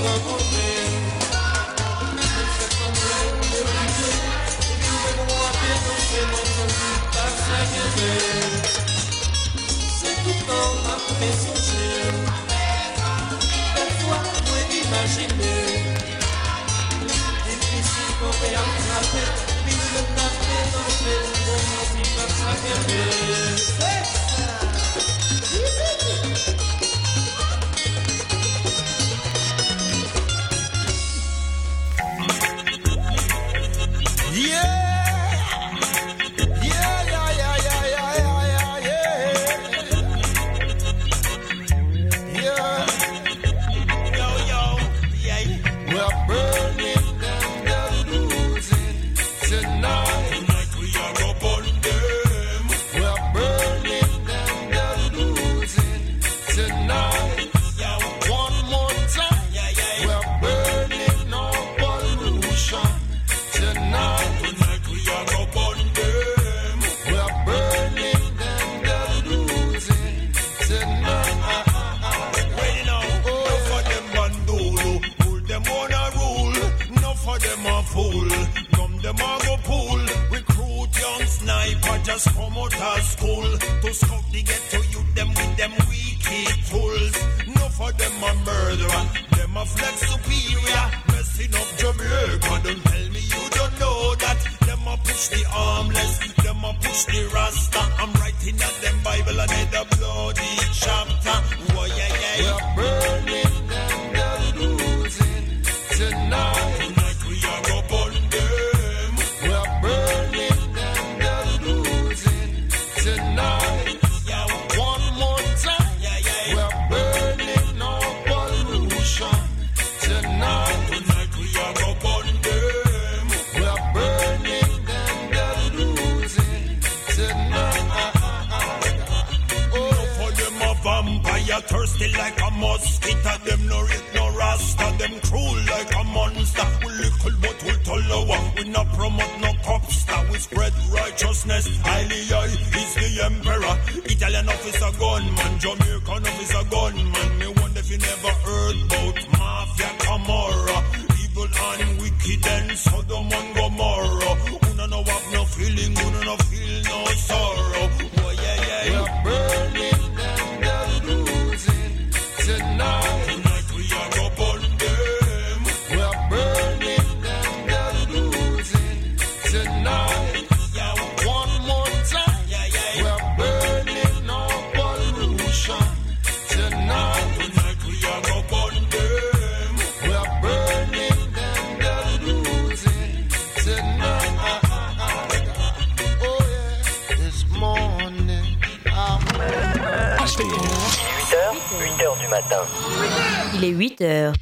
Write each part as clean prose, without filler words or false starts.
Il est 8h.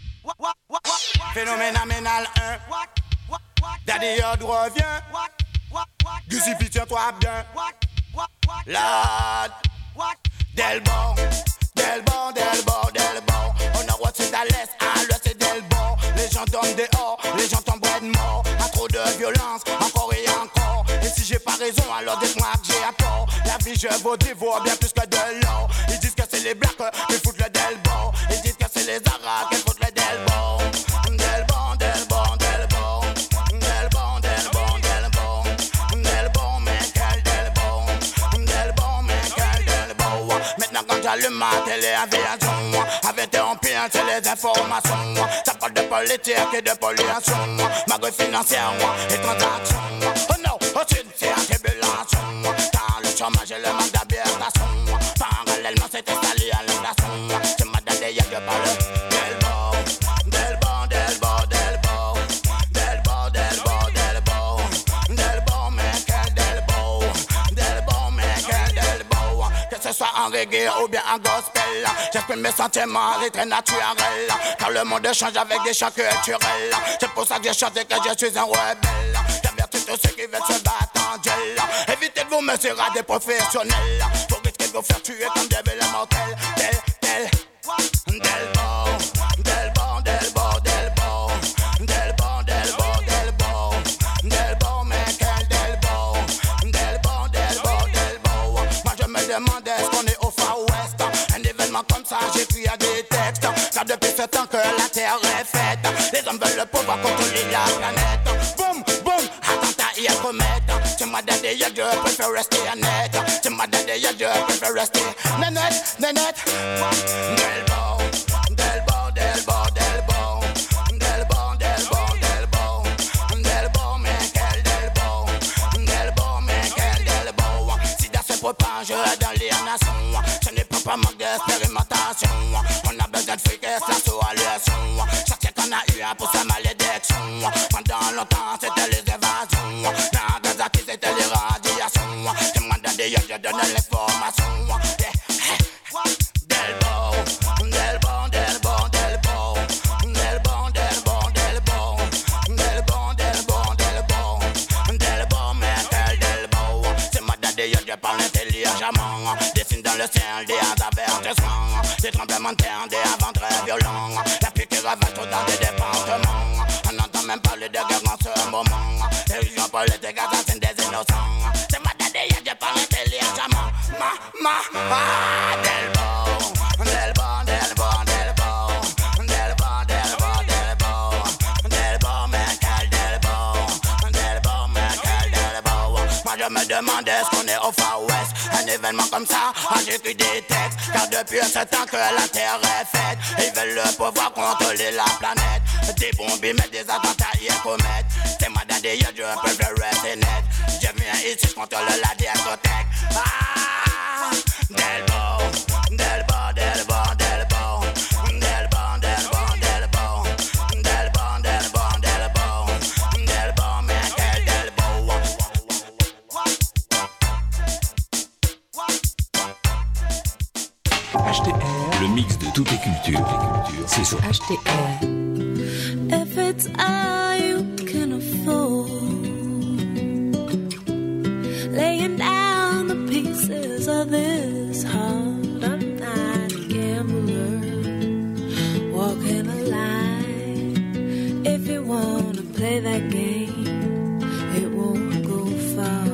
Phénoménal 1. Daddy Yod revient. Giuseppe, tiens-toi bien. Lad. Delbon. On a droit c'est à l'est, à l'ouest c'est Delbon. Les gens tombent dehors, les gens tombent de mort. À trop de violence, encore et encore. Et si j'ai pas raison, alors dites-moi que j'ai à tort. La vie je vous dévore bien plus que de l'or. Ils disent que c'est les blacks qui foutent le Delbon. Ils disent que c'est les arabes qui foutent le Delbon. Quand j'allume ma télé, aviation, avec tes empires, c'est les informations. Ça parle de politique et de pollution, magouille financière et transactions. Oh non, au sud, c'est en tribulation. Car le chômage et le manque d'habitation, parallèlement, c'est installé à l'inflation. C'est ma date, y'a que par le soit en reggae ou bien en gospel, j'exprime mes sentiments, c'est très naturel. Car le monde change avec des chants culturels. C'est pour ça que j'ai chanté que je suis un rebelle. J'avertis tous ceux qui veulent se battre en duel. Évitez de vous mesurer à des professionnels pour risquer de vous faire tuer comme des belles mortels. Est-ce qu'on est au Far West? Un événement comme ça, j'écris à des textes. Car depuis 7 ans, temps que la terre est faite. Les hommes veulent le pouvoir contrôler la planète. Boum, boum, attentat et comète. C'est ma dadé, y'a je préfère rester honnête. C'est ma dadé, y'a je préfère rester nénette, nénette. Delbo, Delbo, Delbo, Delbo. Delbo, Delbo, Delbo. Delbo, mais quel Delbo. Delbo, mais quel Delbo. Sida se propage dans les nations. Ce n'est pas manque d'expérimentation. On a besoin de fric et c'est la solution. Chaque siècle on a eu un pour sa malédiction. Pendant longtemps c'était les évasions. Dans Gazaki c'était les radiations. C'est moi dans des yeux je donne l'information. Delbo, Delbo, Delbo, Delbo. Delbo, Delbo, Delbo. Delbo, Delbo, Delbo. Delbo, mais quel Delbo. C'est moi dans des yeux je parle intelligemment. Dessine dans le ciel des avertissements. Des tremblements de terre, des vents très violents. La pluie qui ravage tout dans des départements. On n'entend même parler de guerre en ce moment. Les régions politiques assassinent des innocents. C'est moi dans des yeux je parle intelligemment. Delbo, Delbo, Delbo, Delbo. Delbo, Delbo, Delbo. Delbo, mais quel Delbo. Delbo, mais quel Delbo. Moi je me demande est-ce qu'on est au Far West. Un événement comme ça, j'écris des textes. Car depuis ce temps que la terre est faite, ils veulent le pouvoir contrôler la planète. Des bombes, mettre des attentats et comètes. C'est moi dans des yeux, je préfère rester net. Je viens ici, je contrôle la discothèque. Delbo, Delbo, Delbo, Delbo. Delbo, Delbo, Delbo. Delbo, Delbo, Delbo. Delbo, mais quel Delbo. HTR, le mix de toutes les cultures. C'est sur HTR. If it's all you can afford, laying down the pieces of this heart. I'm not a gambler, walking a line. If you wanna play that game, it won't go far.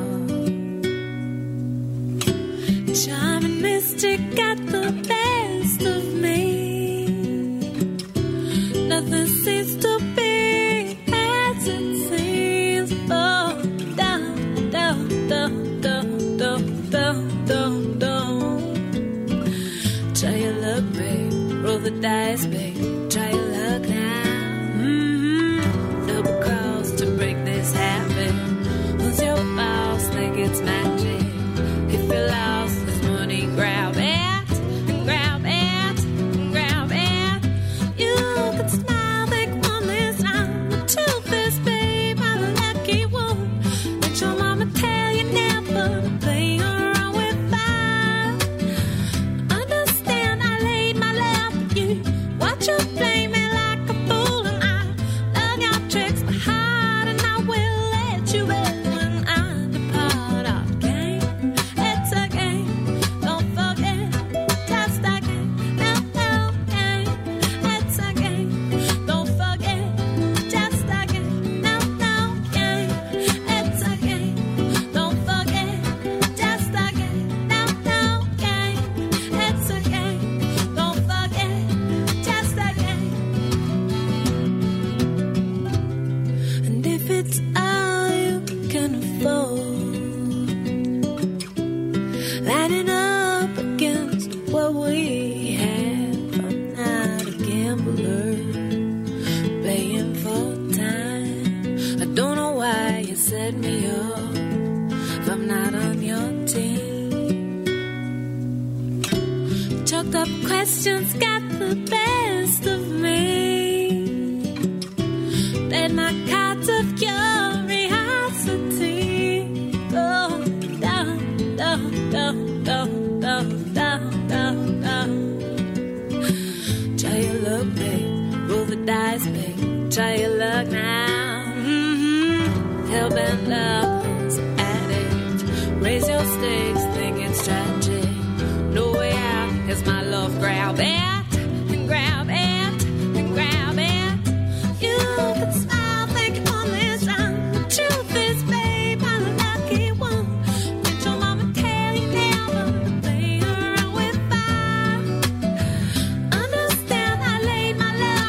Charming mystic got the best of me. Nothing seems to be as it seems. Oh, down, down, down, down, down, down, down, down. Try your luck, babe. Roll the dice, babe. Try your luck now. Double cross to break this habit. Who's your boss? Think it's magic. If you're lost, there's money. Grab it, grab it, grab it. You can smile, think one this time. The truth is, babe, I'm a lucky one. Let your mama tell you never to play around with fire. Understand, I laid my love for you. Watch you play me like a fool, and I love your tricks by heart, and I will let you in when I depart. Our game, it's a game. Don't forget, just a game. No, no game. It's a game. Don't forget, just a game. No, no game. It's a game. Don't forget, just a game. No, no game. It's a game. Don't forget, just a game. And if it's all you can afford, lining up against what we have. I'm not a gambler, playing for time. I don't know why you set me up if I'm not on your team. Choked up questions got the best of me. Played my cards of curiosity. Go down, down, down, down, down, down, down, down. Try your luck, babe. Roll the dice, babe. Try your luck now. Hellbent lovers at it. Raise your stakes, think it's tragic. No way out, here's my love. Grab it, and grab it, and grab it. You can smile, think you won this round. The truth is, babe, I'm a lucky one. Did your mama tell you never to play around with fire? Understand, I laid my love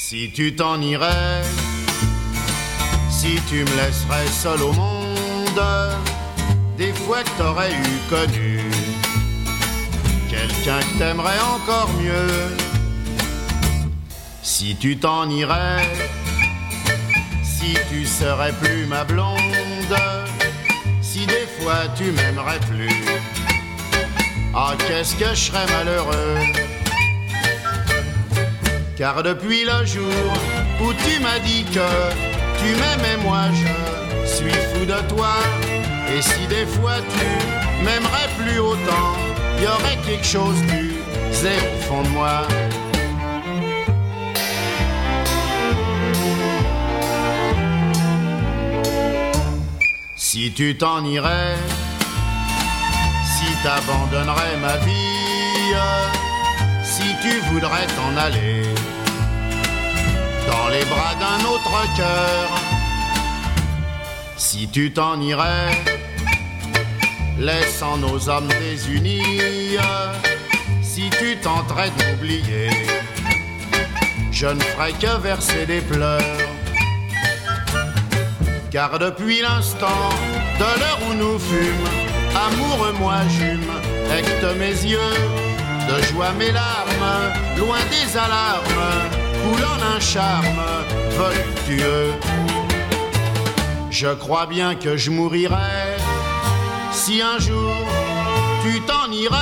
Si tu t'en irais, si tu me laisserais seul au monde, des fois que t'aurais eu connu quelqu'un que t'aimerais encore mieux. Si tu t'en irais, si tu serais plus ma blonde, si des fois tu m'aimerais plus, ah qu'est-ce que je serais malheureux. Car depuis le jour où tu m'as dit que tu m'aimais, moi je suis fou de toi. Et si des fois tu m'aimerais plus autant, il y aurait quelque chose du zéro au fond de moi. Si tu t'en irais, si t'abandonnerais ma vie, si tu voudrais t'en aller dans les bras d'un autre cœur, si tu t'en irais, laissant nos âmes désunis, si tu tenterais de m'oublier, je ne ferais que verser des pleurs. Car depuis l'instant de l'heure où nous fûmes, amoureux moi j'hume, acte mes yeux, de joie mes larmes, loin des alarmes, coulant un charme voluptueux. Je crois bien que je mourirais si un jour tu t'en irais.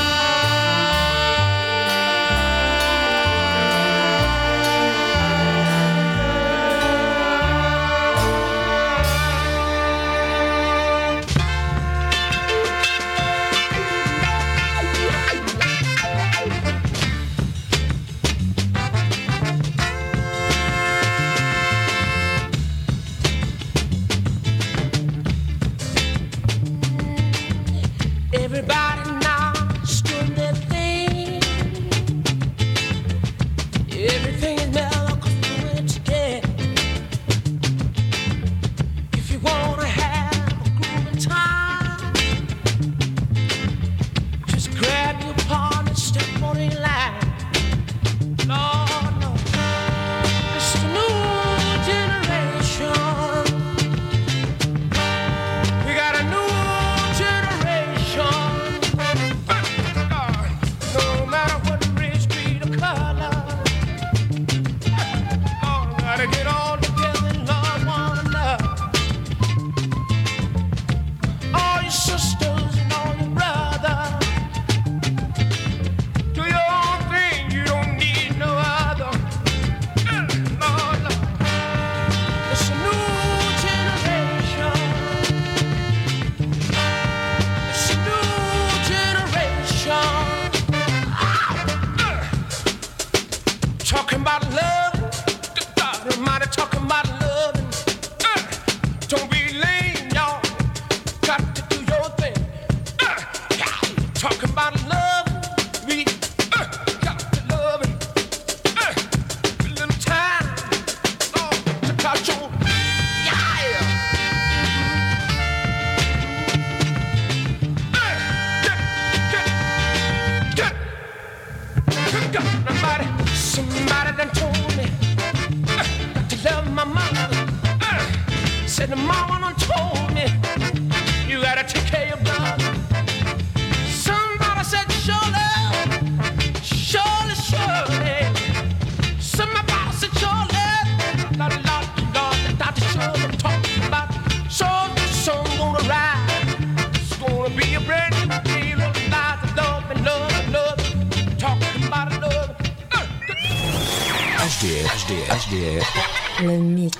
Everybody now is doing their thing. Everything is mellow 'cause we're doing it together. If you wanna have a groovy time, just grab your partner and step on in line. Lord, no, it's the new generation. We got a new generation. No matter what race, creed, or color, all gotta get all together and love one another. All your sisters and all your brothers, do your own thing, you don't need no other. Lord, Lord. It's a new generation. It's a new generation. Talking about love, God Almighty, talking about love. Don't be lame, y'all. Got to do your thing. Talking about love, we got to love it. A little time, Lord, to catch on. Yeah. Somebody done told me not to love my mother. Said the mama done told me you gotta take care of your brother. Somebody said surely, surely, surely. Somebody said surely, Lord, Lord, Lord, the doctor surely talking about the sun gonna rise. It's gonna be a brand new day of life, love and love and love. Talking about love. HDR. Le mix.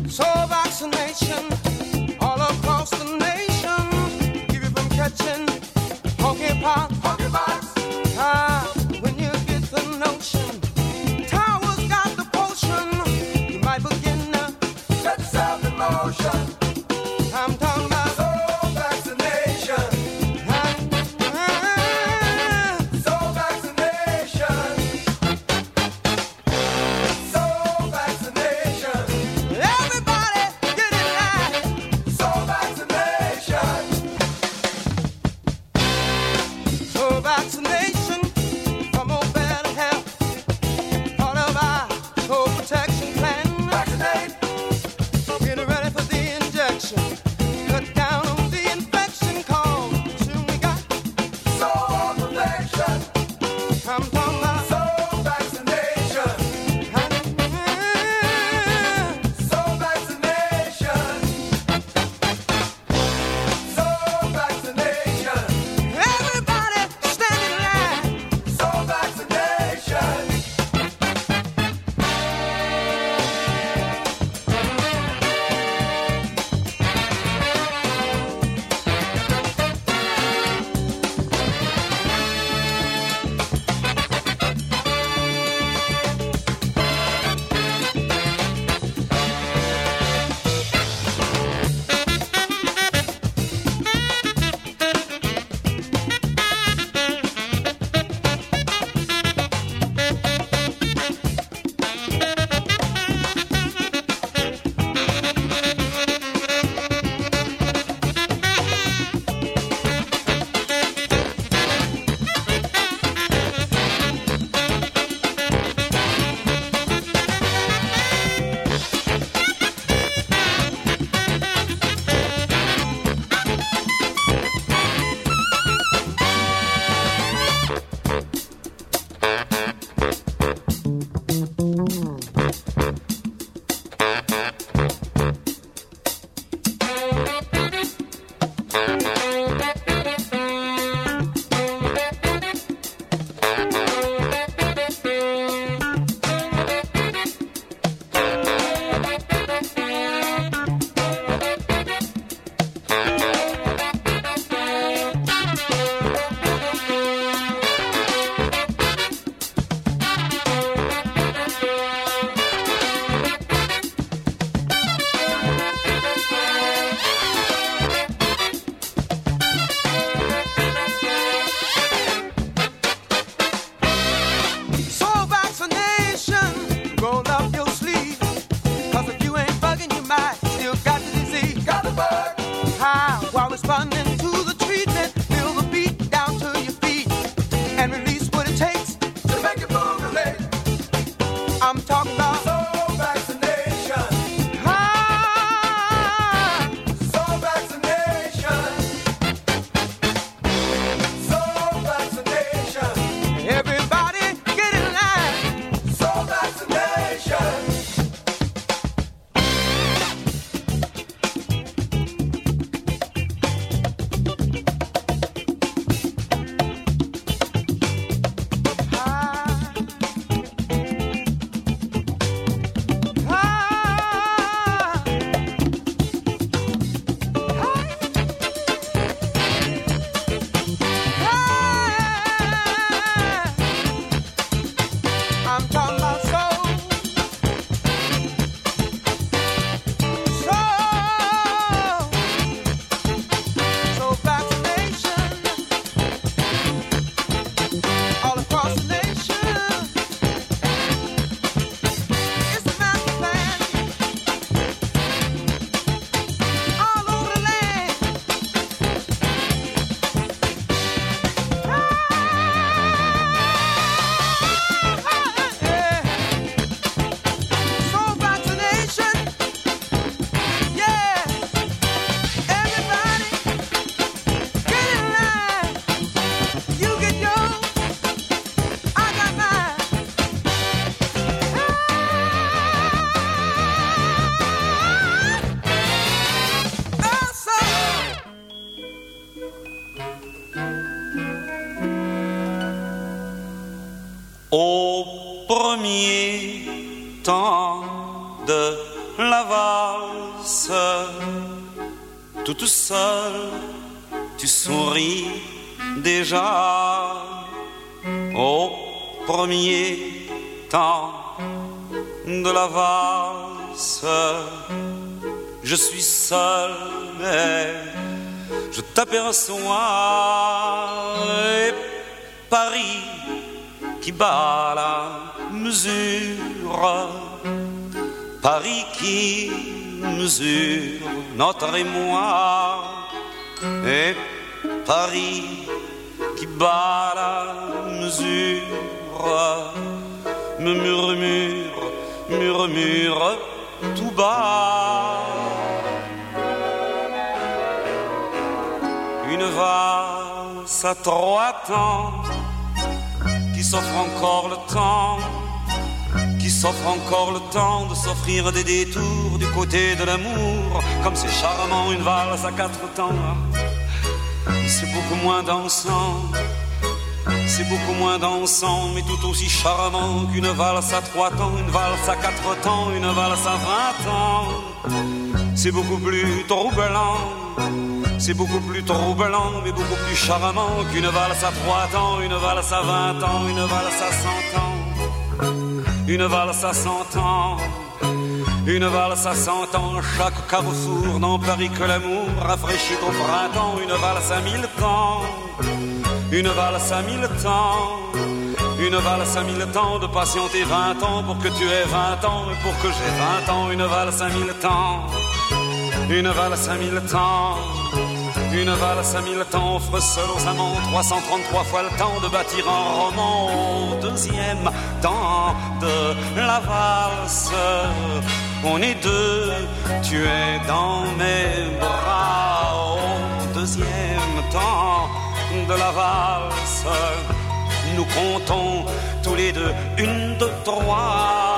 Soul vaccination all across the nation. Keep you from catching monkeypox. When you get the notion, Towers got the potion. You might begin to set yourself in motion. I'm talking about soul vaccination. Soul vaccination. Soul vaccination. Everybody get in line. Soul vaccination. Soul vaccination for more better health. Part of our soul protection plan. Vaccinate. Get ready for the injection. Cut down on the infection cause soon we got soul protection. I'm talking about soul vaccination. Soul vaccination. Soul vaccination. Everybody stand in line. Soul vaccination. Soul vaccination, roll up your sleeve. Cause if you ain't bugging, you might still got the disease. Got the bug. How? While responding to the treatment, feel the beat down to your feet. And release what it takes to make it move your leg. I'm talking about soul vaccination. Soul vaccination. Soul vaccination. Everybody get in line. Soul vaccination. I'm talking about soul. Soul vaccination all across the nation. It's a master plan all over the land. Soul vaccination, yeah. Everybody get in line. You get yours, I got mine. Oh, soul. Au premier temps de la valse. Toute seule, tu souris déjà au premier temps de la valse. Je suis seul, mais je t'aperçois. Et Paris qui bat la mesure, Paris qui mesure notre émoi, et Paris qui bat la mesure me murmure tout bas. Une valse à 3 temps qui s'offre encore le temps, qui s'offre encore le temps de s'offrir des détours du côté de l'amour. Comme c'est charmant une valse à 4 temps, c'est beaucoup moins dansant, c'est beaucoup moins dansant, mais tout aussi charmant qu'une valse à 3 temps, une valse à 4 temps, une valse à 20 ans. C'est beaucoup plus troublant, c'est beaucoup plus troublant, mais beaucoup plus charmant qu'une valse à 3 temps, une valse à 20 ans, une valse à 100 ans, une valse à 100 ans, une valse à 100 ans. Chaque carrefour dans Paris que l'amour rafraîchit au printemps, une valse à 1000 temps, une valse à 1000 temps, une valse à 1000 temps, de patienter 20 ans pour que tu aies 20 ans et pour que j'ai 20 ans, une valse à 1000 temps, une valse à 1000 temps. Une valse à 1000 temps offre seul aux amants 333 fois le temps de bâtir un roman. Au deuxième temps de la valse, on est deux, tu es dans mes bras. Au deuxième temps de la valse, nous comptons tous les deux 1, 2, 3.